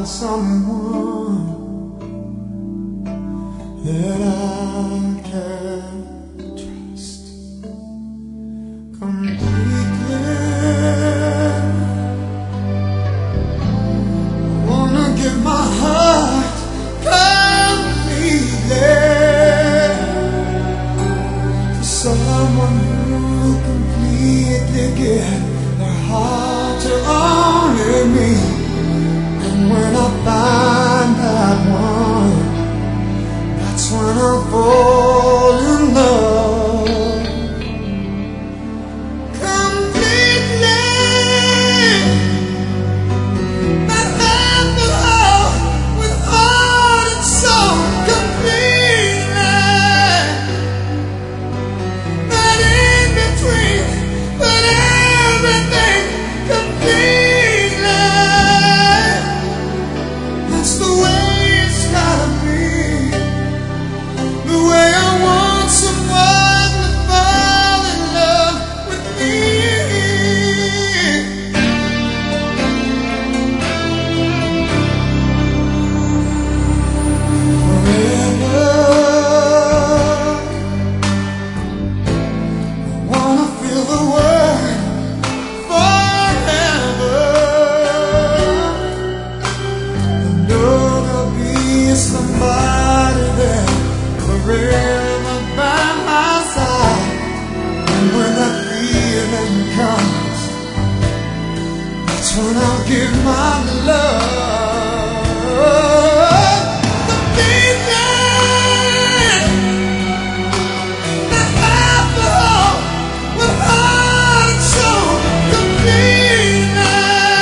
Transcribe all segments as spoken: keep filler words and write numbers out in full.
someone that I can trust completely. I wanna give my heart completely to someone who completely give their heart to only me. When I find that one, that's when I fall in love completely. Not half and half, with heart and soul completely. Not in between, but everything completely. That's the way it's gotta be, the way I want someone to fall in love with me. Forever, I wanna feel the word forever. Somebody there forever by my side. And when that feeling comes, that's when I'll give my love completely. Not half the whole, with heart and soul completely.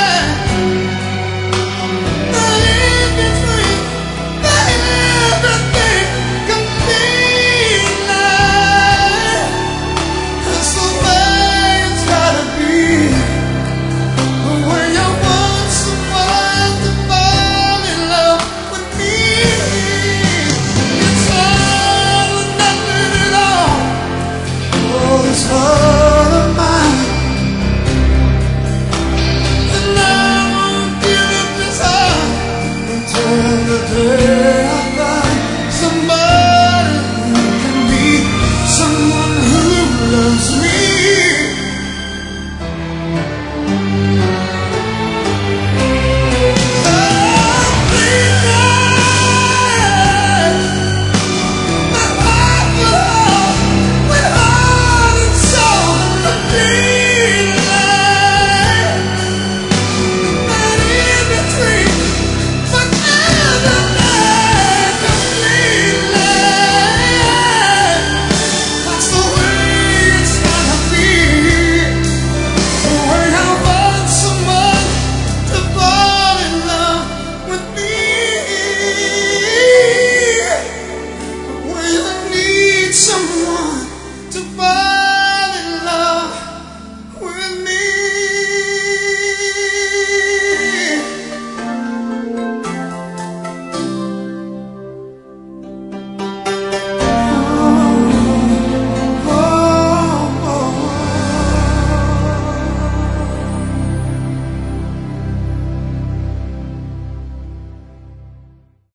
Not in between, everything completely. That's the way it's gotta be, the way I want someone to fall in love with me. It's all or nothing at all, oh, this heart of mine. And I won't give up this heart until the day I